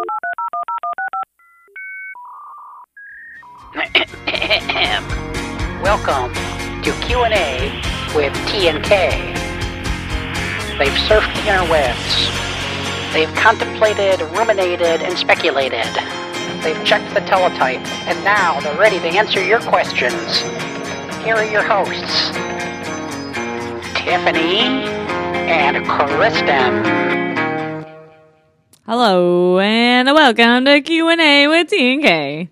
Welcome to Q&A with T and K. They've surfed the interwebs. They've contemplated, ruminated, and speculated. They've checked the teletype, and now they're ready to answer your questions. Here are your hosts, Tiffany and Kristen. Hello, and welcome to Q&A with T and K.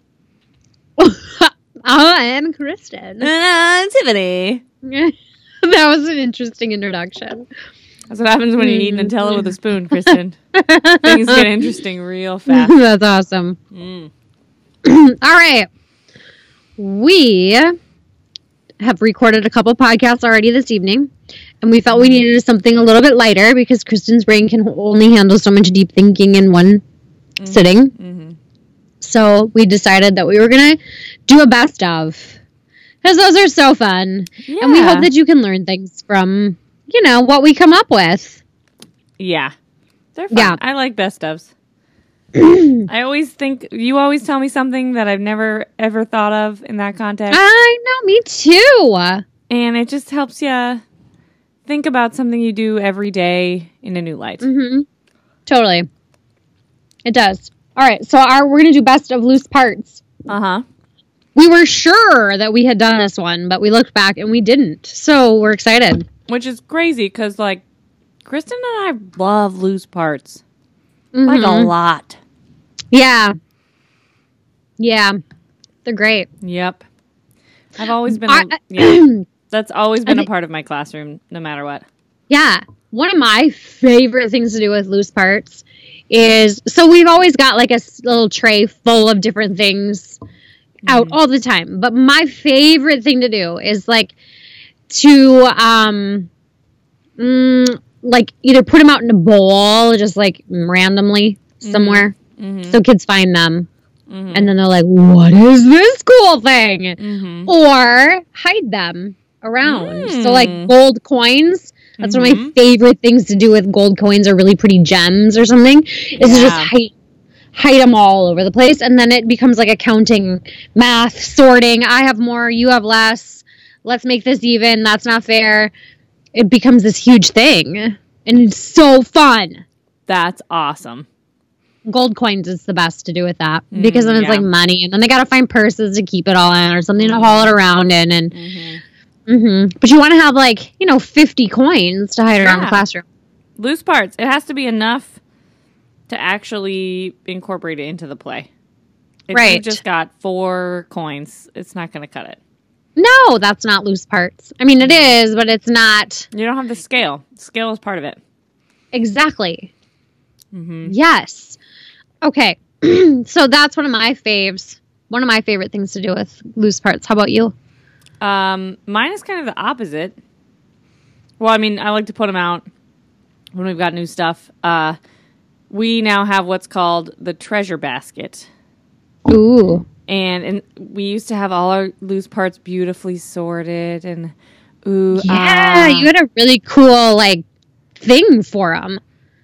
I'm Kristen. And I'm Tiffany. That was an interesting introduction. That's what happens when you eat Nutella with a spoon, Kristen. Things get interesting real fast. That's awesome. All right. We have recorded a couple podcasts already this evening, and we felt we needed something a little bit lighter because Kristen's brain can only handle so much deep thinking in one sitting. Mm-hmm. So we decided that we were going to do a best of, because those are so fun. Yeah. And we hope that you can learn things from, what we come up with. Yeah. They're fun. Yeah. I like best ofs. I always think, you always tell me something that I've never, ever thought of in that context. I know, me too. And it just helps you think about something you do every day in a new light. Mm-hmm. Totally. It does. All right, so we're going to do best of loose parts. Uh-huh. We were sure that we had done this one, but we looked back and we didn't. So we're excited. Which is crazy because, Kristen and I love loose parts. Mm-hmm. A lot. Yeah. Yeah. They're great. Yep. I've always been... that's always been a part of my classroom, no matter what. Yeah. One of my favorite things to do with loose parts is... So we've always got, a little tray full of different things out all the time. But my favorite thing to do is, to... either put them out in a bowl, just randomly somewhere, so kids find them, and then they're like, "What is this cool thing?" Or hide them around. So gold coins. That's one of my favorite things to do with gold coins or really pretty gems or something. Is to just hide them all over the place, and then it becomes like accounting, math, sorting. I have more, you have less. Let's make this even. That's not fair. It becomes this huge thing, and it's so fun. That's awesome. Gold coins is the best to do with that, because then it's like money, and then they got to find purses to keep it all in or something to haul it around in. And But you want to have 50 coins to hide around the classroom. Loose parts. It has to be enough to actually incorporate it into the play. If you just got 4 coins, it's not going to cut it. No, that's not loose parts. I mean, it is, but it's not. You don't have the scale. Scale is part of it. Exactly. Yes. Okay. So that's one of my faves. One of my favorite things to do with loose parts. How about you? Mine is kind of the opposite. Well, I mean, I like to put them out when we've got new stuff. We now have what's called the treasure basket. Ooh. And we used to have all our loose parts beautifully sorted and you had a really cool thing for them.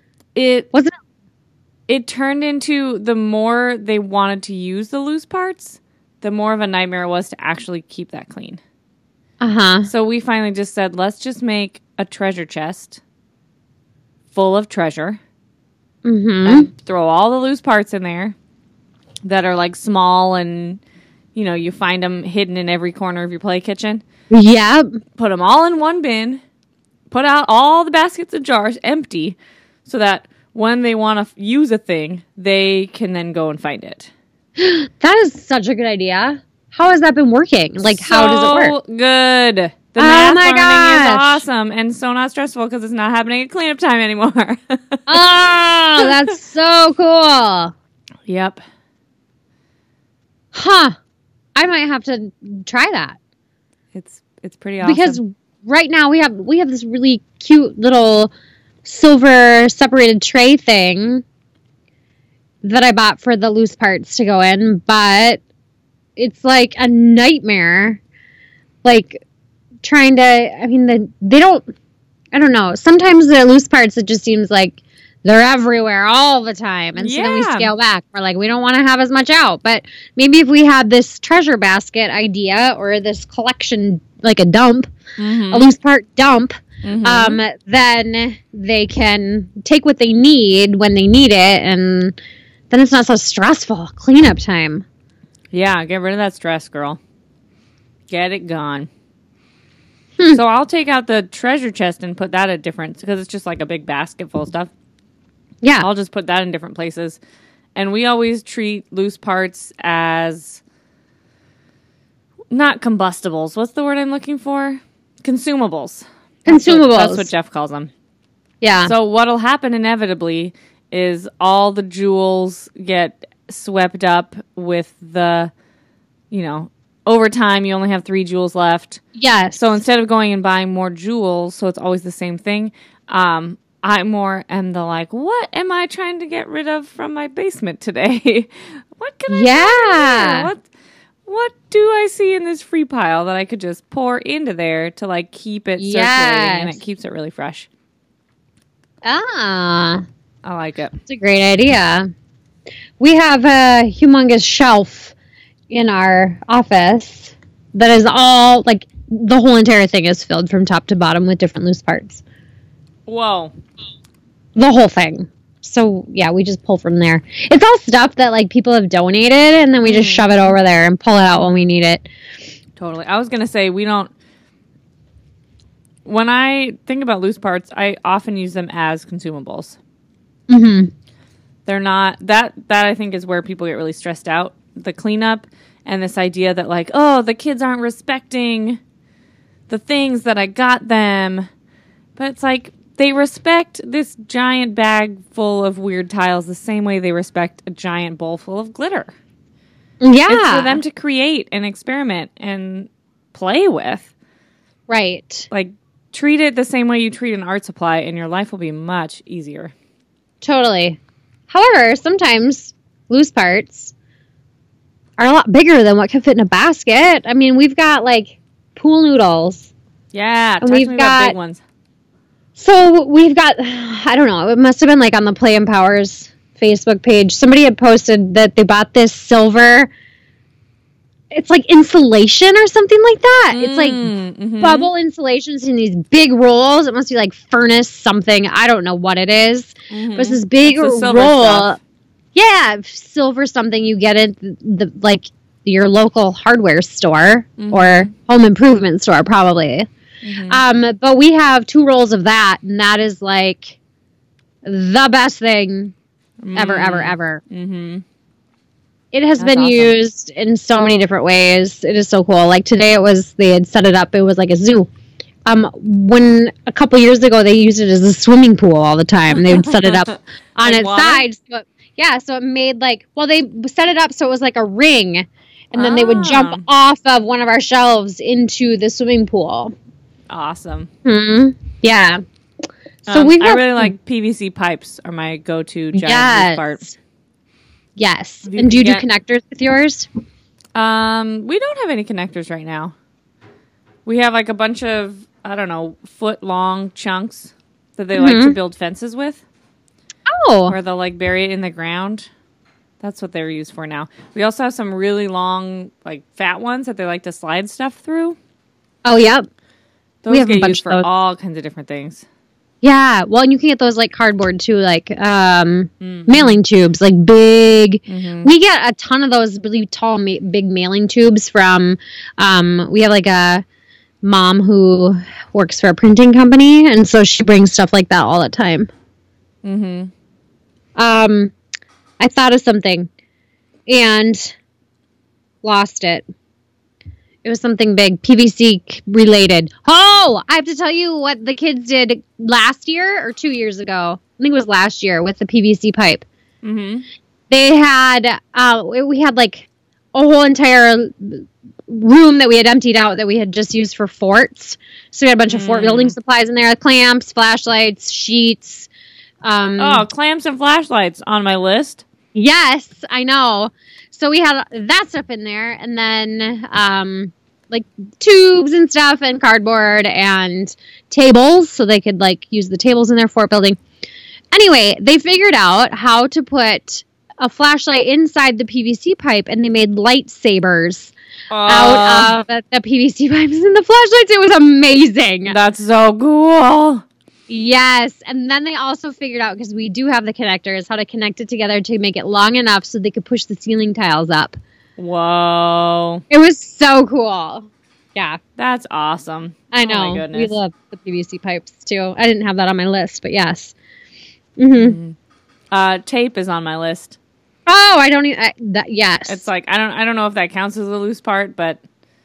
It turned into, the more they wanted to use the loose parts, the more of a nightmare it was to actually keep that clean. So we finally just said, let's just make a treasure chest full of treasure and throw all the loose parts in there that are small and, you find them hidden in every corner of your play kitchen. Yep. Put them all in one bin. Put out all the baskets and jars empty so that when they want to use a thing, they can then go and find it. That is such a good idea. How has that been working? How does it work? Good. The math learning is awesome and so not stressful because it's not happening at cleanup time anymore. Oh, that's so cool. Yep. Huh. I might have to try that. It's pretty awesome. Because right now we have this really cute little silver separated tray thing that I bought for the loose parts to go in, but it's a nightmare. Trying to, I don't know. Sometimes the loose parts, it just seems like they're everywhere all the time. And so then we scale back. We're like, we don't want to have as much out. But maybe if we had this treasure basket idea or this collection, like a dump, a loose part dump, then they can take what they need when they need it. And then it's not so stressful. Cleanup time. Yeah, get rid of that stress, girl. Get it gone. So I'll take out the treasure chest and put that at different, because it's just like a big basket full of stuff. Yeah. I'll just put that in different places. And we always treat loose parts as not combustibles. What's the word I'm looking for? Consumables. That's what Jeff calls them. Yeah. So what'll happen inevitably is all the jewels get swept up with the, over time you only have 3 jewels left. Yes. So instead of going and buying more jewels, so it's always the same thing, I more am the like, what am I trying to get rid of from my basement today? What can I do? What do I see in this free pile that I could just pour into there to like keep it circulating and it keeps it really fresh? I like it. It's a great idea. We have a humongous shelf in our office that is all like the whole entire thing is filled from top to bottom with different loose parts. Whoa. The whole thing. So, yeah, we just pull from there. It's all stuff that, like, people have donated, and then we just shove it over there and pull it out when we need it. Totally. I was going to say, we don't... When I think about loose parts, I often use them as consumables. Mm-hmm. They're not... That I think is where people get really stressed out. The cleanup and this idea that, like, oh, the kids aren't respecting the things that I got them. But it's like... They respect this giant bag full of weird tiles the same way they respect a giant bowl full of glitter. Yeah. It's for them to create and experiment and play with. Right. Like, treat it the same way you treat an art supply and your life will be much easier. Totally. However, sometimes loose parts are a lot bigger than what can fit in a basket. I mean, we've got, like, pool noodles. Yeah, talk to me about big ones. So we've got, I don't know, it must have been like on the Play Empowers Facebook page. Somebody had posted that they bought this silver, it's like insulation or something like that. It's like bubble insulations in these big rolls. It must be like furnace something. I don't know what it is. But it's this big roll. Stuff. Yeah, silver something you get at like your local hardware store or home improvement store probably. But we have 2 rolls of that, and that is like the best thing ever. It has been awesome. Used in so many different ways. It is so cool. Like today they had set it up. It was like a zoo. When a couple years ago they used it as a swimming pool all the time. They would set it up on its side. So it made like, they set it up so it was like a ring, and then they would jump off of one of our shelves into the swimming pool. Awesome. Yeah. So I really like PVC pipes are my go-to giant part. Yes. And do you do connectors with yours? We don't have any connectors right now. We have like a bunch of, I don't know, foot-long chunks that they like to build fences with. Oh. Where they'll like bury it in the ground. That's what they're used for now. We also have some really long, like fat ones that they like to slide stuff through. Oh, yep. Those get used for all kinds of different things. Yeah. Well, and you can get those like cardboard too, like mailing tubes, like big. We get a ton of those really tall, big mailing tubes from, we have like a mom who works for a printing company. And so she brings stuff like that all the time. I thought of something and lost it. It was something big, PVC related. Oh, I have to tell you what the kids did last year or 2 years ago. I think it was last year with the PVC pipe. They had, we had like a whole entire room that we had emptied out that we had just used for forts. So we had a bunch of fort building supplies in there, clamps, flashlights, sheets. Clamps and flashlights on my list. Yes, I know. So we had that stuff in there, and then like tubes and stuff, and cardboard and tables, so they could like use the tables in their fort building. Anyway, they figured out how to put a flashlight inside the PVC pipe, and they made lightsabers out of the PVC pipes and the flashlights. It was amazing. That's so cool. Yes. And then they also figured out, because we do have the connectors, how to connect it together to make it long enough so they could push the ceiling tiles up. Whoa. It was so cool. Yeah. That's awesome. I know. Oh my goodness. We love the PVC pipes too. I didn't have that on my list, but yes. Mm-hmm. Tape is on my list. Oh, I don't even. Yes. It's like, I don't know if that counts as a loose part, but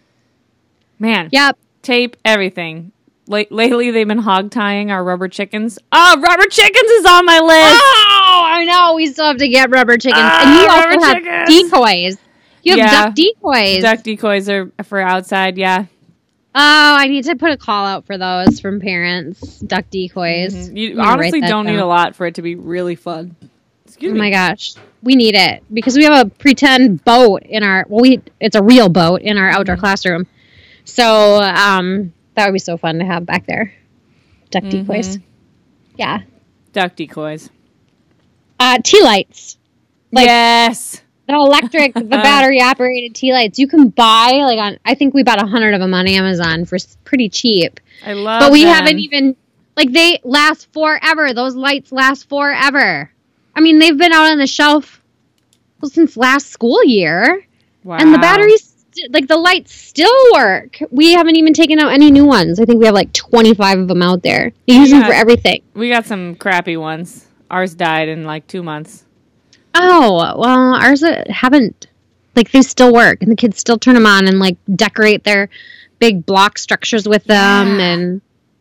man. Yep. Tape, everything. Lately, they've been hog tying our rubber chickens. Oh, rubber chickens is on my list. Oh, I know. We still have to get rubber chickens. And you also have decoys. You have duck decoys. Duck decoys are for outside, yeah. Oh, I need to put a call out for those from parents. Duck decoys. Mm-hmm. You honestly don't need a lot for it to be really fun. Excuse me. Oh my gosh. We need it because we have a pretend boat in our, it's a real boat in our outdoor classroom. So, that would be so fun to have back there. Duck decoys. Yeah. Duck decoys. Tea lights. Yes. The electric, the battery operated tea lights. You can buy I think we bought 100 of them on Amazon for pretty cheap. I love But we them. haven't even, they last forever. Those lights last forever. I mean, they've been out on the shelf since last school year. Wow. And the batteries, the lights still work. We haven't even taken out any new ones. I think we have 25 of them out there. They use them for everything. We got some crappy ones. Ours died in 2 months. Oh, well, ours haven't. They still work, and the kids still turn them on and decorate their big block structures with them. And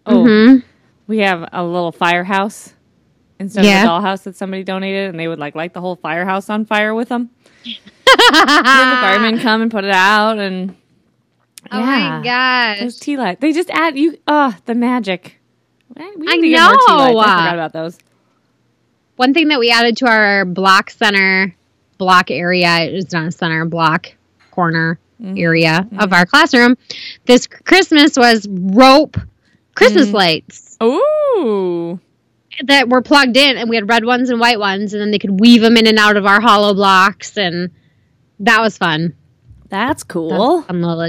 we have a little firehouse instead of a dollhouse that somebody donated, and they would light the whole firehouse on fire with them. And then the firemen come and put it out, and oh my gosh, those tea lights. They just add the magic. We need to get more tea lights. I forgot about those. One thing that we added to our block area, it's not a center, block corner area of our classroom this Christmas was rope Christmas lights. Ooh. That were plugged in, and we had red ones and white ones, and then they could weave them in and out of our hollow blocks, and that was fun. That's cool.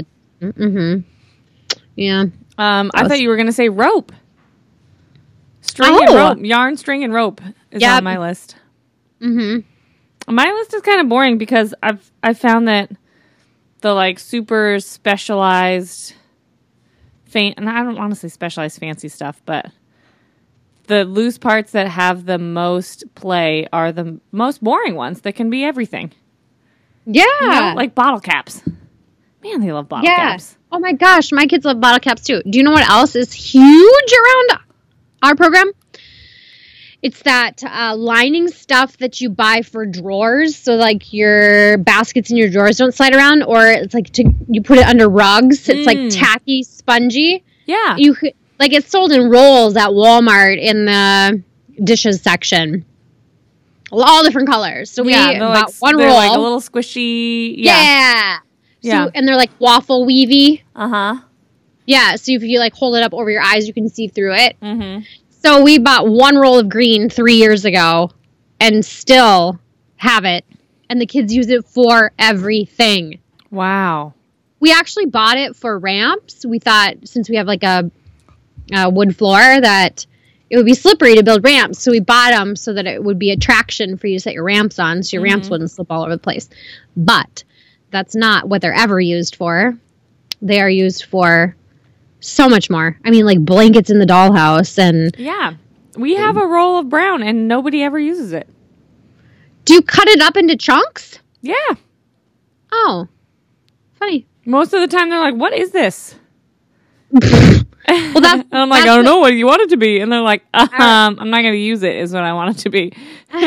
Yeah. I thought you were going to say rope. String and rope. Yarn, string, and rope is on my list. Mm-hmm. My list is kind of boring because I've found that the super specialized, and I don't want to say specialized fancy stuff, but the loose parts that have the most play are the most boring ones that can be everything. Yeah. Like bottle caps. Man, they love bottle caps. Oh my gosh, my kids love bottle caps too. Do you know what else is huge around our program? It's that lining stuff that you buy for drawers, so your baskets in your drawers don't slide around, or it's you put it under rugs. It's tacky, spongy. Yeah, you could, it's sold in rolls at Walmart in the dishes section, all different colors. So we bought one roll, a little squishy. Yeah. So, and they're waffle weavy. Yeah, so if you hold it up over your eyes, you can see through it. Mm-hmm. So we bought one roll of green 3 years ago and still have it. And the kids use it for everything. Wow. We actually bought it for ramps. We thought since we have a wood floor that it would be slippery to build ramps. So we bought them so that it would be a traction for you to set your ramps on so your ramps wouldn't slip all over the place. But that's not what they're ever used for. They are used for so much more. I mean, blankets in the dollhouse and... Yeah. We have a roll of brown and nobody ever uses it. Do you cut it up into chunks? Yeah. Oh. Funny. Most of the time they're like, what is this? Well, that's... And I'm I don't know what you want it to be. And they're like, I'm not going to use it is what I want it to be.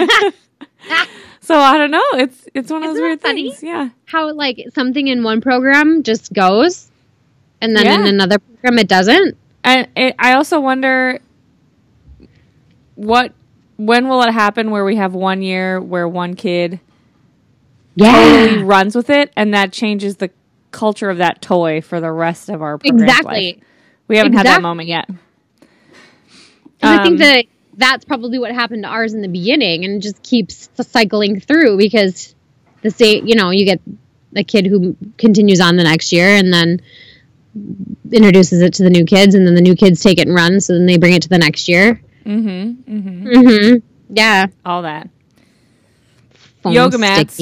So I don't know. It's one of those weird things. Yeah. How something in one program just goes and then in another program it doesn't. And I also wonder when will it happen where we have 1 year where one kid totally runs with it and that changes the culture of that toy for the rest of our program life. We haven't had that moment yet. I think that's probably what happened to ours in the beginning, and it just keeps cycling through because the same, you get a kid who continues on the next year and then introduces it to the new kids, and then the new kids take it and run, so then they bring it to the next year. Yeah. All that. Yoga mats.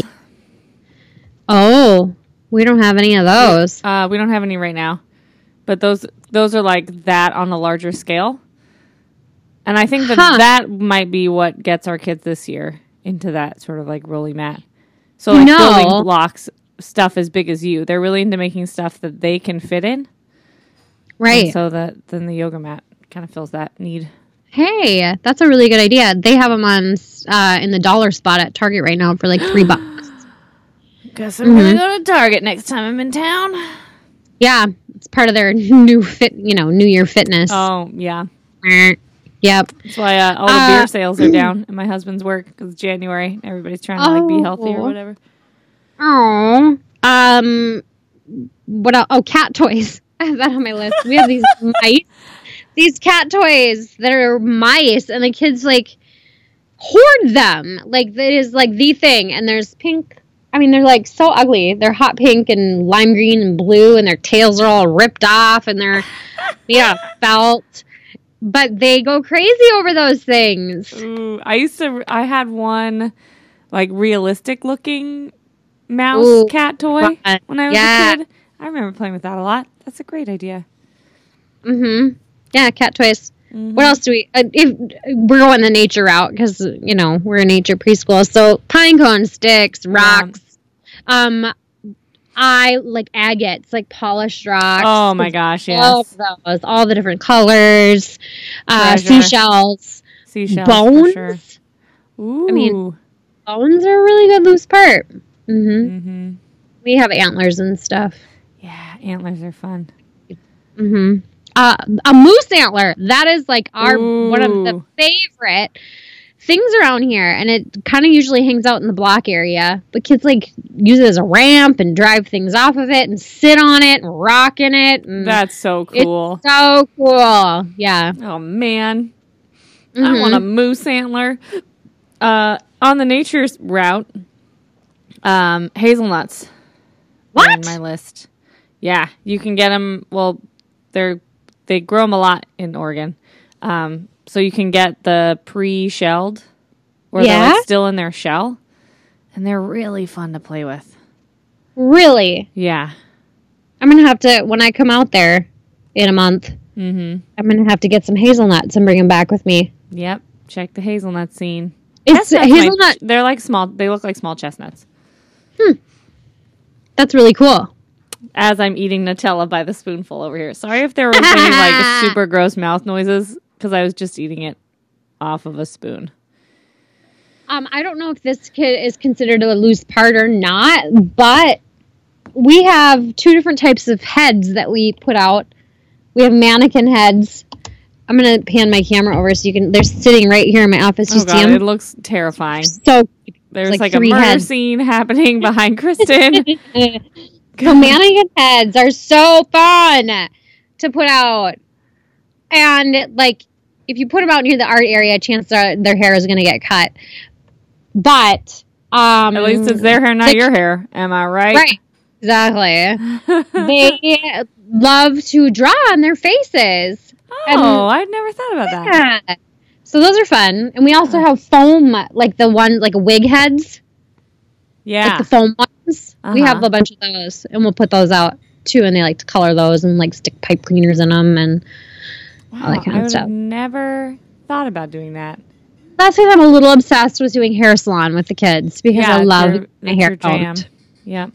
Oh, we don't have any of those. We don't have any right now. But those are like that on a larger scale. And I think that might be what gets our kids this year into that sort of like rolly mat. So like building blocks, stuff as big as you. They're really into making stuff that they can fit in. Right. And so that then the yoga mat kind of fills that need. Hey, that's a really good idea. They have them on in the dollar spot at Target right now for like $3. Guess I'm gonna go to Target next time I'm in town. Yeah, it's part of their New Year fitness. Oh yeah. Yep. That's why all the beer sales are down in my husband's work because it's January. Everybody's trying to like be healthy or whatever. Oh. What else? Oh, cat toys. I have that on my list. We have these mice. These cat toys that are mice, and the kids like hoard them. Like that is like the thing. And there's pink. I mean, they're like so ugly. They're hot pink and lime green and blue, and their tails are all ripped off, and they're felt. But they go crazy over those things. Ooh, I had one like realistic looking mouse cat toy when I was a kid. I remember playing with that a lot. That's a great idea. Yeah, cat toys. What else do we... if we're going the nature route because, we're a nature preschool. So pine cone sticks, rocks. I like agates, like polished rocks. Oh my gosh, yes. All of those, all the different colors. Seashells. Bones. For sure. Ooh. I mean, bones are a really good loose part. We have antlers and stuff. Yeah, antlers are fun. A moose antler. That is like one of the favorite things around here, and it kind of usually hangs out in the block area. But kids like use it as a ramp and drive things off of it and sit on it and rock in it. And that's so cool. It's so cool. Yeah. Oh man, I want a moose antler. On the nature route, hazelnuts. What? On my list. Yeah, you can get them. Well, they grow them a lot in Oregon. So you can get the pre-shelled, or they're like still in their shell, and they're really fun to play with. Really? Yeah. I'm gonna have to when I come out there in a month. I'm gonna have to get some hazelnuts and bring them back with me. Yep. Check the hazelnut scene. It's hazelnut. They're like small. They look like small chestnuts. That's really cool. As I'm eating Nutella by the spoonful over here. Sorry if there was any like super gross mouth noises. Because I was just eating it off of a spoon. I don't know if this kid is considered a loose part or not, but we have two different types of heads that we put out. We have mannequin heads. I'm going to pan my camera over so you can... They're sitting right here in my office. You see them? It looks terrifying. So there's like a murder scene happening behind Kristen. So mannequin heads are so fun to put out. And, like, if you put them out near the art area, chances are their hair is going to get cut. But, at least it's their hair, not your hair. Am I right? Right. Exactly. They love to draw on their faces. Oh, I'd never thought about that. Yeah. So those are fun. And we also have foam, like the ones, like wig heads. Yeah. Like the foam ones. We have a bunch of those. And we'll put those out, too. And they like to color those and, like, stick pipe cleaners in them and... all that kind of stuff. I never thought about doing that. That's because I'm a little obsessed with doing hair salon with the kids because I love my hair combed. Yeah.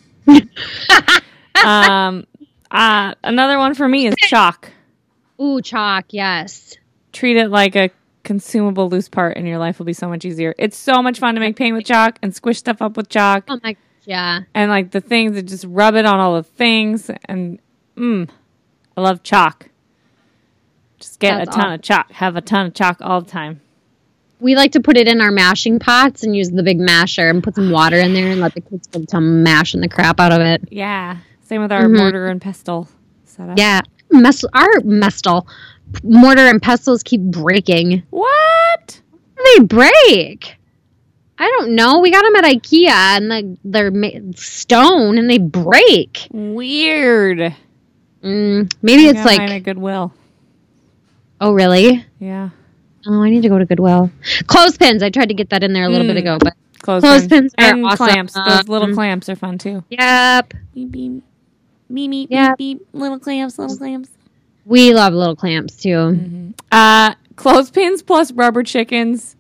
Another one for me is chalk. Ooh, chalk, yes. Treat it like a consumable loose part and your life will be so much easier. It's so much fun to make paint with chalk and squish stuff up with chalk. Oh my gosh, yeah. And like the things that just rub it on all the things and I love chalk. Just get a ton of chalk. Have a ton of chalk all the time. We like to put it in our mashing pots and use the big masher and put some water in there and let the kids put some mashing the crap out of it. Yeah. Same with our mortar and pestle setup. Yeah. Our mortar and pestles keep breaking. What? do they break? I don't know. We got them at IKEA, and they're stone, and they break. Weird. Maybe it's like mine at Goodwill. Oh, really? Yeah. Oh, I need to go to Goodwill. Clothespins. I tried to get that in there a little bit ago, but clothespins are and awesome. Clamps. Those little clamps are fun too. Yep. Beep, beep. Beep, yep. beep, beep. Little clamps. We love little clamps too. Clothespins plus rubber chickens.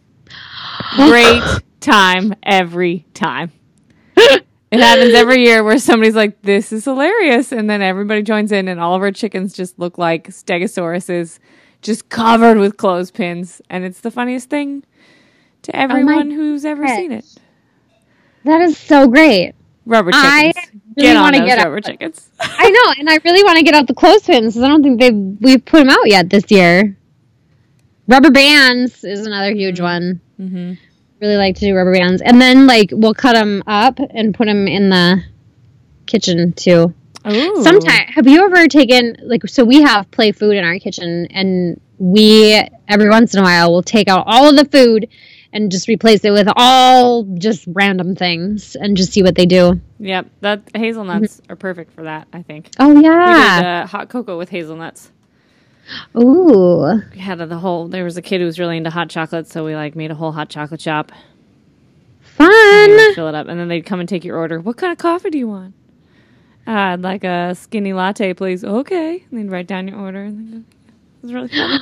Great time every time. It happens every year where somebody's like, this is hilarious. And then everybody joins in and all of our chickens just look like stegosauruses, just covered with clothespins. And it's the funniest thing to everyone who's ever seen it. That is so great. Rubber chickens. I really want to get rubber chickens. I know. And I really want to get out the clothespins because I don't think we've put them out yet this year. Rubber bands is another huge one. Mm-hmm. Really like to do rubber bands, and then we'll cut them up and put them in the kitchen too. Ooh. Sometimes, have you ever taken so we have play food in our kitchen, and we every once in a while will take out all of the food and just replace it with all just random things and just see what they do. Yep, that hazelnuts are perfect for that. I think. Oh yeah, we did hot cocoa with hazelnuts. Ooh. We had there was a kid who was really into hot chocolate, so we made a whole hot chocolate shop. Fun. Fill it up, and then they'd come and take your order. What kind of coffee do you want? I'd like a skinny latte, please. Okay. And they'd write down your order. And it was really fun.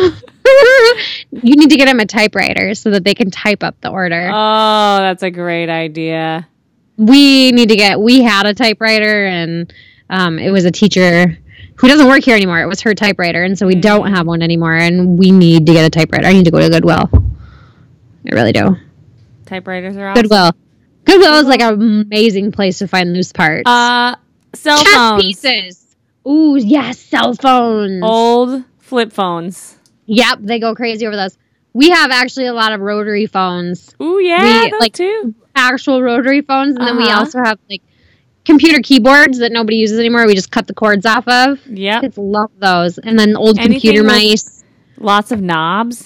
You need to get them a typewriter so that they can type up the order. Oh, that's a great idea. We had a typewriter, and it was a teacher who doesn't work here anymore. It was her typewriter, and so we don't have one anymore, and we need to get a typewriter. I need to go to Goodwill. I really do. Typewriters are awesome. Goodwill is an amazing place to find loose parts. Cell phones. Pieces. Ooh, yes, cell phones. Old flip phones. Yep, they go crazy over those. We have actually a lot of rotary phones. Ooh, yeah, those too. Actual rotary phones, and then we also have computer keyboards that nobody uses anymore. We just cut the cords off of. Yeah, kids love those. And then old computer mice. Lots of knobs.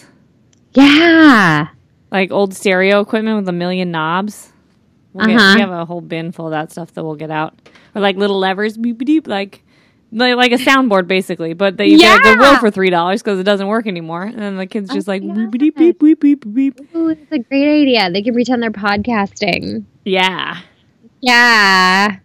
Yeah, old stereo equipment with a million knobs. We have a whole bin full of that stuff that we'll get out. Or little levers, beep beep, like a soundboard basically. But you get Goodwill for $3 because it doesn't work anymore. And then the kids just beep beep beep beep beep beep. Ooh, it's a great idea. They can pretend they're podcasting. Yeah. Yeah.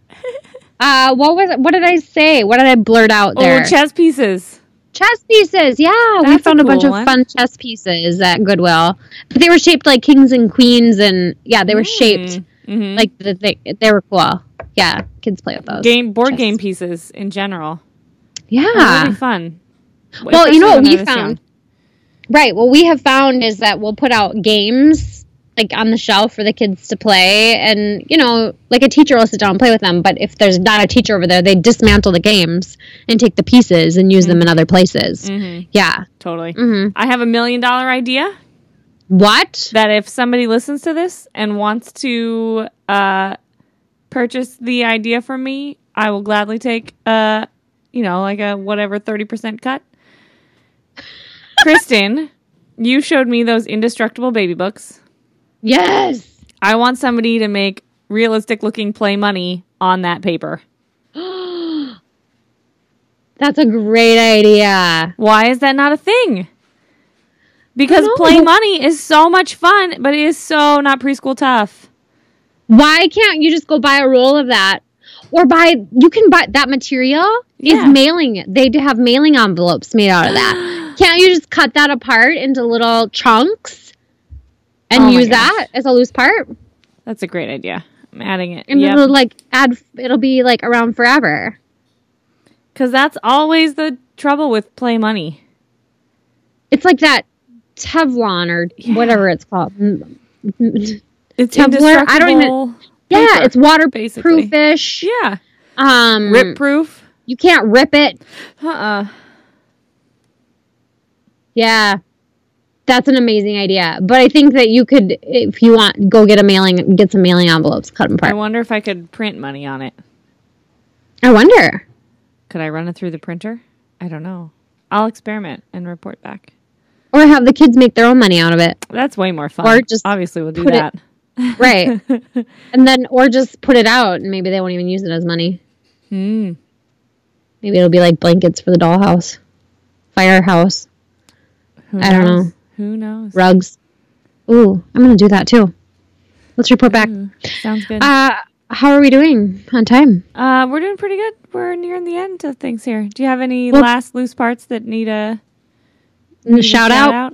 What did I say? What did I blurt out there? Oh, chess pieces. Chess pieces, yeah. We found a bunch of fun chess pieces at Goodwill. But they were shaped like kings and queens, and they were shaped they were cool. Yeah, kids play with those. Board game pieces in general. Yeah. They're really fun. Well, you know what we found? Right, what we have found is that we'll put out games on the shelf for the kids to play, and a teacher will sit down and play with them, but if there's not a teacher over there, they dismantle the games and take the pieces and use them in other places. Yeah, totally. I have $1 million idea. What? That if somebody listens to this and wants to purchase the idea from me, I will gladly take a whatever 30% cut. Kristen, you showed me those indestructible baby books. Yes. I want somebody to make realistic looking play money on that paper. That's a great idea. Why is that not a thing? Because play money is so much fun, but it is so not preschool tough. Why can't you just go buy a roll of that? Or you can buy that material is mailing. They do have mailing envelopes made out of that. Can't you just cut that apart into little chunks? And use that as a loose part? That's a great idea. I'm adding it. And it'll be around forever. Because that's always the trouble with play money. It's like that Teflon or whatever it's called. It's Teflon. I don't even. Yeah, paper, it's waterproofish. Yeah. Rip proof. You can't rip it. Yeah. That's an amazing idea. But I think that you could, if you want, go get some mailing envelopes, cut them apart. I wonder if I could print money on it. I wonder. Could I run it through the printer? I don't know. I'll experiment and report back. Or have the kids make their own money out of it. That's way more fun. Or just obviously we'll do that. Right. And then, or just put it out and maybe they won't even use it as money. Maybe it'll be like blankets for the dollhouse. Firehouse. I don't know. Who knows? Rugs. Ooh, I'm going to do that too. Let's report back. Sounds good. How are we doing on time? We're doing pretty good. We're nearing the end of things here. Do you have any last loose parts that need a shout out?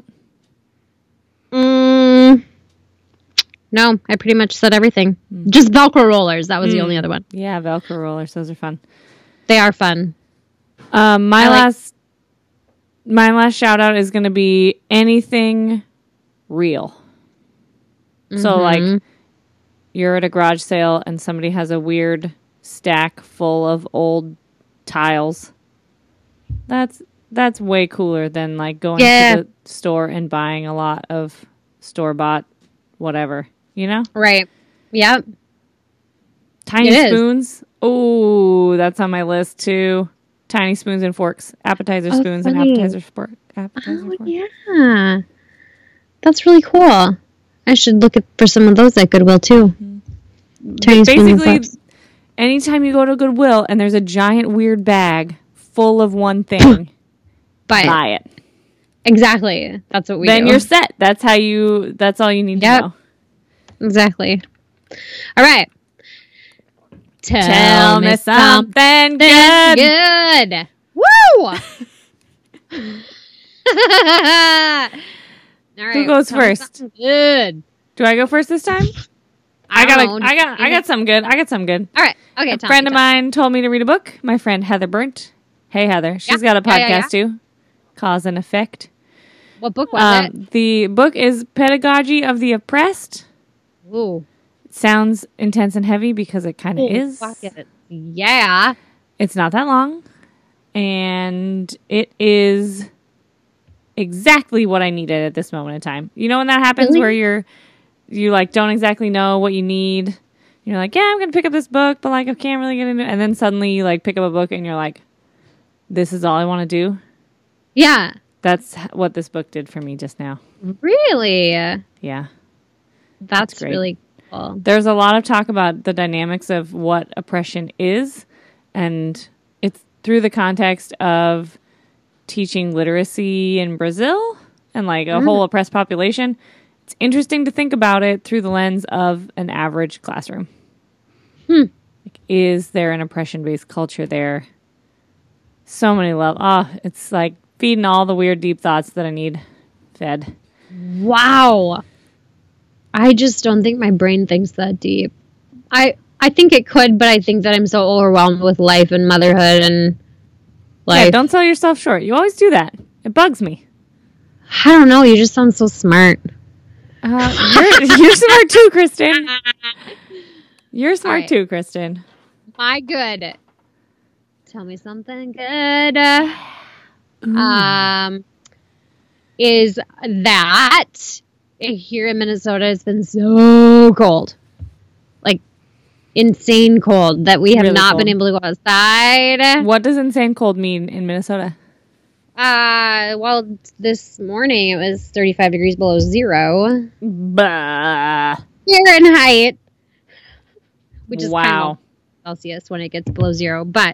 No, I pretty much said everything. Just Velcro rollers. That was the only other one. Yeah, Velcro rollers. Those are fun. They are fun. My last shout out is going to be anything real. So like you're at a garage sale and somebody has a weird stack full of old tiles. That's way cooler than like going to the store and buying a lot of store-bought whatever, you know? Right. Yep. Tiny spoons. Oh, that's on my list too. Tiny spoons and forks. Appetizer spoons and appetizer forks. Yeah. That's really cool. I should look for some of those at Goodwill too. Tiny spoons and forks. Anytime you go to Goodwill and there's a giant weird bag full of one thing, buy it. Exactly. That's what we do. Then you're set. That's all you need to know. Exactly. All right. Tell me something good. Good. Woo! All right. Who goes first? Good. Do I go first this time? I got some good. All right. Okay. A friend of mine told me to read a book. My friend Heather Burnt. Hey Heather. She's got a podcast too. Cause and Effect. What book was it? The book is Pedagogy of the Oppressed. Ooh. It sounds intense and heavy because it kind of is. Fuck it. Yeah. It's not that long. And it is exactly what I needed at this moment in time. You know when that happens where you like don't exactly know what you need. You're like, yeah, I'm going to pick up this book, but like I can't really get into it. And then suddenly you like pick up a book and you're like, this is all I want to do. Yeah. That's what this book did for me just now. Really? Yeah. That's really cool. There's a lot of talk about the dynamics of what oppression is, and it's through the context of teaching literacy in Brazil and like a whole oppressed population. It's interesting to think about it through the lens of an average classroom. Like, is there an oppression-based culture there? So many levels. It's like feeding all the weird, deep thoughts that I need fed. Wow. I just don't think my brain thinks that deep. I think it could, but I think that I'm so overwhelmed with life and motherhood and life. Yeah, don't sell yourself short. You always do that. It bugs me. I don't know. You just sound so smart. You're smart too, Kristen. You're smart too, Kristen. My good. Tell me something good. Is that here in Minnesota it's been so cold. Like insane cold that we have really not been able to go outside. What does insane cold mean in Minnesota? Well, this morning it was 35 degrees below zero. Bah. Fahrenheit. Which is kind of Celsius when it gets below zero. But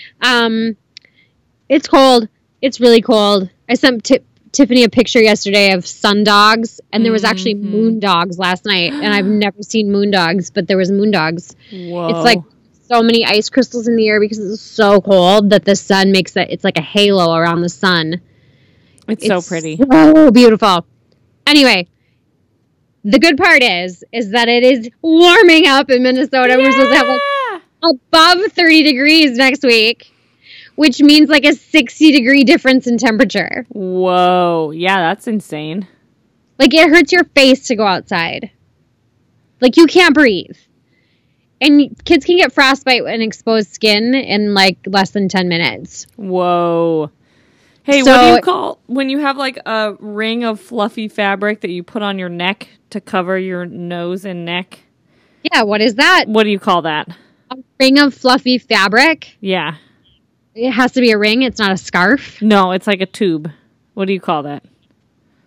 it's cold. It's really cold. I sent Tiffany a picture yesterday of sun dogs, and there was actually moon dogs last night. And I've never seen moon dogs, but there was moon dogs. Whoa. It's like so many ice crystals in the air because it's so cold that the sun makes it's like a halo around the sun. It's so pretty. So beautiful. Anyway, the good part is that it is warming up in Minnesota. Yeah! We're supposed to have like above 30 degrees next week, which means like a 60-degree difference in temperature. Whoa. Yeah, that's insane. Like it hurts your face to go outside. Like you can't breathe. And kids can get frostbite and exposed skin in like less than 10 minutes. Whoa. Hey, what do you call when you have like a ring of fluffy fabric that you put on your neck to cover your nose and neck? Yeah, what is that? What do you call that? A ring of fluffy fabric? Yeah. It has to be a ring. It's not a scarf. No, it's like a tube. What do you call that?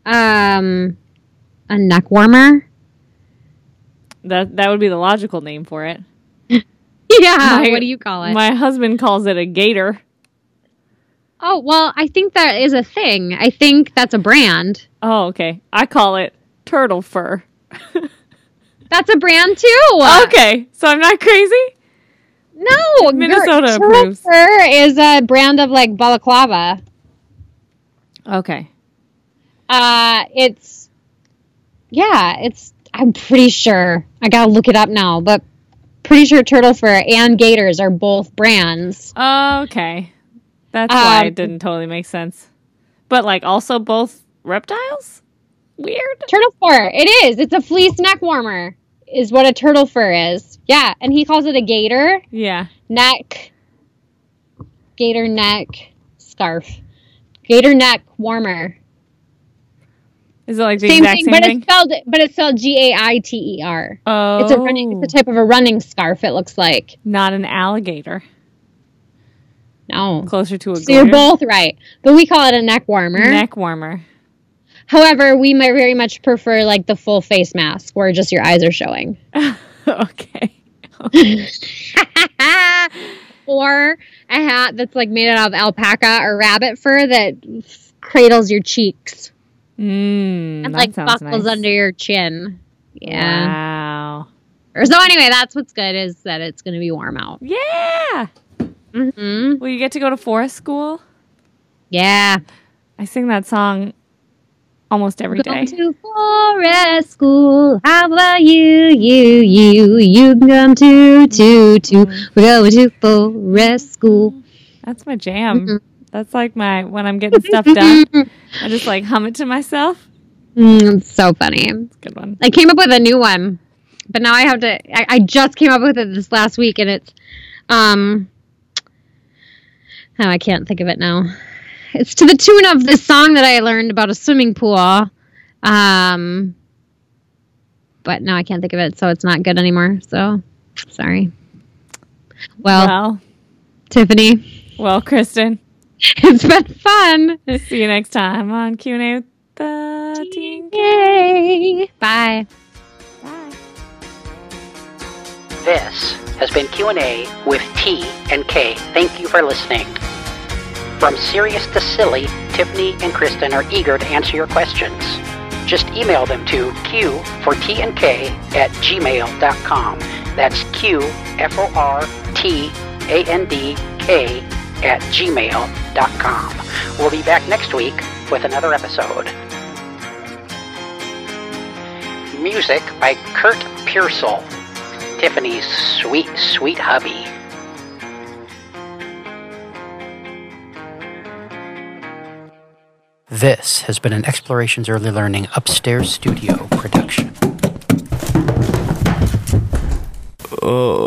A neck warmer. That would be the logical name for it. Yeah, what do you call it? My husband calls it a gator. Oh, well, I think that is a thing. I think that's a brand. Oh, okay. I call it turtle fur. That's a brand too. Okay, so I'm not crazy? No, Minnesota approves. Turtle fur is a brand of like balaclava. Okay. I'm pretty sure. I gotta look it up now, but pretty sure turtle fur and gators are both brands. Okay. That's why it didn't totally make sense. But like also both reptiles? Weird. Turtle fur. It is. It's a fleece neck warmer is what a turtle fur is. Yeah, and he calls it a gator. Yeah. Gator neck scarf. Gator neck warmer. Is it like the exact same thing? But it's spelled Gaiter. Oh. It's a type of a running scarf, it looks like. Not an alligator. No. Closer to a gator. So you're both right. But we call it a neck warmer. Neck warmer. However, we might very much prefer like the full face mask where just your eyes are showing. Okay. Or a hat that's like made out of alpaca or rabbit fur that cradles your cheeks. And like buckles under your chin. Yeah. Wow. So anyway, that's what's good is that it's going to be warm out. Yeah. Mm-hmm. Will you get to go to forest school? Yeah. I sing that song almost every day. Come to forest school. How about you can come to. We're going to forest school. That's my jam. Mm-hmm. That's like when I'm getting stuff done. I just like hum it to myself. It's so funny. It's a good one. I came up with a new one, but now I have to. I just came up with it this last week, and it's I can't think of it now. It's to the tune of this song that I learned about a swimming pool. But now I can't think of it, so it's not good anymore. So sorry. Well, Tiffany. Well, Kristen. It's been fun. See you next time on Q&A with the TNK. Bye. Bye. This has been Q&A with T and K. Thank you for listening. From serious to silly, Tiffany and Kristen are eager to answer your questions. Just email them to qfortandk@gmail.com. That's qfortandk@gmail.com. We'll be back next week with another episode. Music by Kurt Pearsall, Tiffany's sweet, sweet hubby. This has been an Explorations Early Learning Upstairs Studio production. Oh.